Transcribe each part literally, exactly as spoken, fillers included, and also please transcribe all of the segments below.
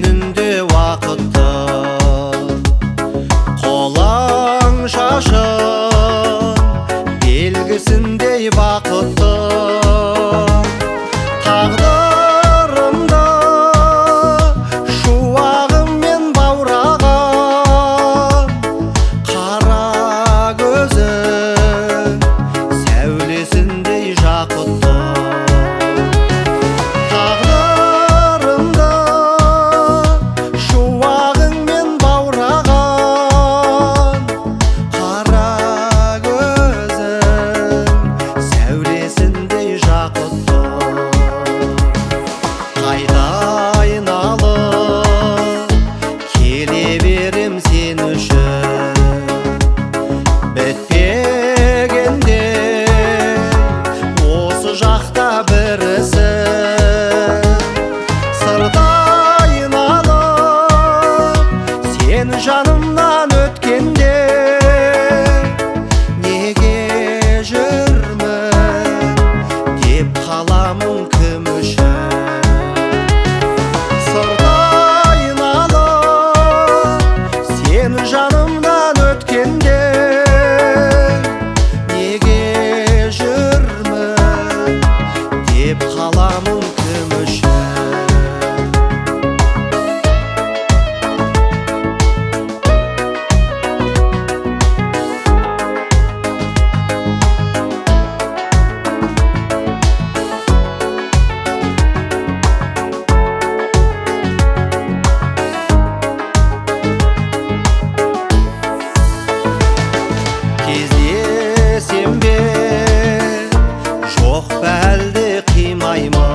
жөнінде уақытты қолаң шашын белгісіндей бақытты тағдырымды шуағымен баураған қара көзің сәулесіндей жақұтты жанымнан өткенде неге жүрмін деп қаламын кім үшін сырда айналып сен жанымнан өткенде неге жүрмін деп қаламын кім үшін кездесем бе жоқ бәлде қимаймын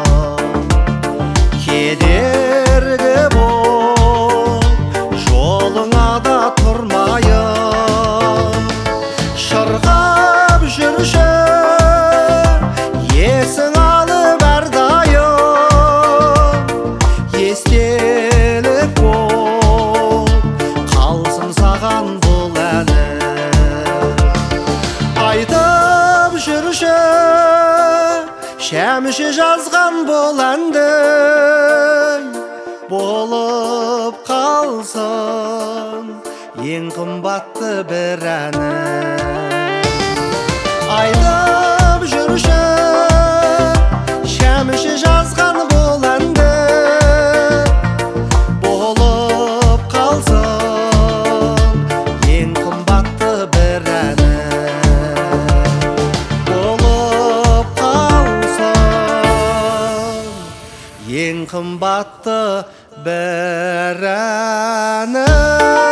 кедергі боп жолыңа да тұрмайын шырқап жүрші есің алып әрдайым естелік боп қалсын саған бұл әнім айтып жүрші шәмші жазған бұл әнді болып қалсын ең қымбатты бір әні айтып жүрші шәмші жазған бұл әнді болып қалсын ең қымбатты бір әні ең қымбатты бір әні